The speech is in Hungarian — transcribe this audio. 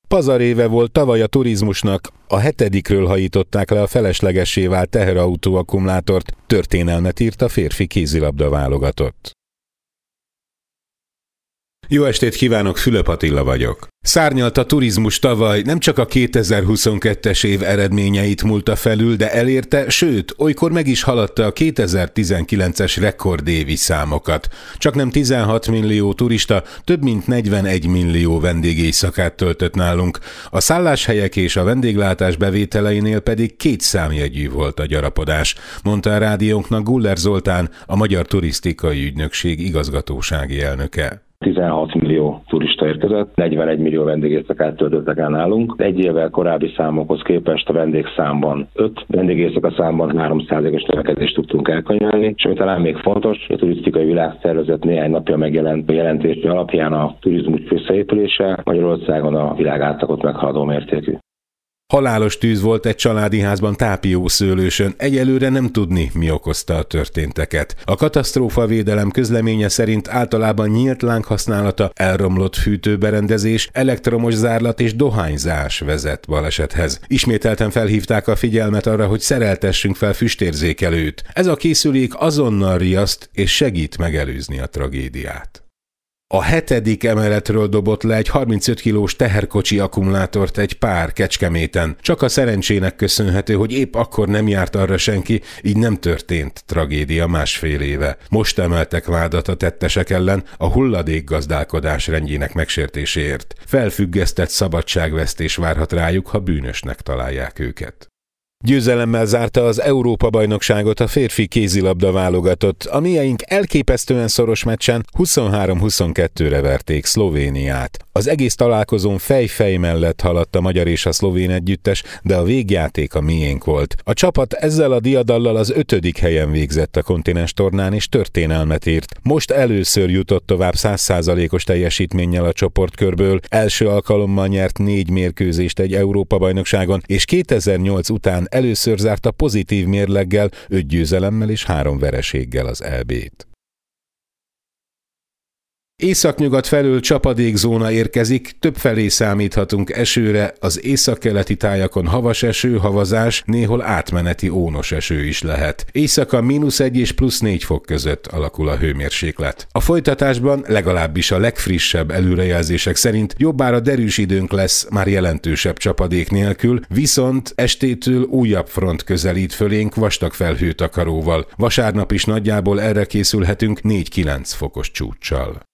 Pazaréve volt tavaly a turizmusnak, a 7. hajították le a feleslegessé vált teherautó akkumulátort, történelmet írt a férfi kézilabda válogatott. Jó estét kívánok, Fülöp Attila vagyok. Szárnyalt a turizmus tavaly, nem csak a 2022-es év eredményeit múlta felül, de elérte, sőt, olykor meg is haladta a 2019-es rekordévi számokat. Csaknem 16 millió turista, több mint 41 millió vendégéjszakát töltött nálunk. A szálláshelyek és a vendéglátás bevételeinél pedig 2 számjegyű volt a gyarapodás, mondta a rádiónknak Guller Zoltán, a Magyar Turisztikai Ügynökség igazgatósági elnöke. 16 millió turista érkezett, 41 millió vendégéjszakát töltöttek el nálunk. Egy évvel korábbi számokhoz képest a vendégszámban 5, vendégéjszaka számban 3%-os növekedést tudtunk elkönyvelni, és ami talán még fontos, a Turisztikai Világszervezet néhány napja megjelent jelentése alapján a turizmus visszaépülése Magyarországon a világ átlagot meghaladó mértékű. Halálos tűz volt egy családi házban Tápiószőlősön, egyelőre nem tudni, mi okozta a történteket. A katasztrófavédelem közleménye szerint általában nyílt lánghasználata, elromlott fűtőberendezés, elektromos zárlat és dohányzás vezet balesethez. Ismételten felhívták a figyelmet arra, hogy szereltessünk fel füstérzékelőt. Ez a készülék azonnal riaszt és segít megelőzni a tragédiát. A 7. emeletről dobott le egy 35 kilós teherkocsi akkumulátort egy pár Kecskeméten. Csak a szerencsének köszönhető, hogy épp akkor nem járt arra senki, így nem történt tragédia másfél éve. Most emeltek vádat a tettesek ellen a hulladékgazdálkodás rendjének megsértéséért. Felfüggesztett szabadságvesztés várhat rájuk, ha bűnösnek találják őket. Győzelemmel zárta az Európa-bajnokságot a férfi kézilabda válogatott. A mieink elképesztően szoros meccsen 23-22-re verték Szlovéniát. Az egész találkozón fej-fej mellett haladt a magyar és a szlovén együttes, de a végjáték a miénk volt. A csapat ezzel a diadallal az 5. helyen végzett a kontinens tornán és történelmet írt. Most először jutott tovább 100%-os teljesítménnyel a csoportkörből, első alkalommal nyert 4 mérkőzést egy Európa-bajnokságon, és 2008 után először zárta pozitív mérleggel, 5 győzelemmel és 3 vereséggel az EB-t. Északnyugat felől csapadékzóna érkezik, többfelé számíthatunk esőre, az északkeleti tájakon havas eső, havazás, néhol átmeneti ónos eső is lehet. Éjszaka -1 és +4 fok között alakul a hőmérséklet. A folytatásban legalábbis a legfrissebb előrejelzések szerint jobbára derűs időnk lesz, már jelentősebb csapadék nélkül, viszont estétől újabb front közelít fölénk vastag felhőtakaróval. Vasárnap is nagyjából erre készülhetünk 4-9 fokos csúccsal.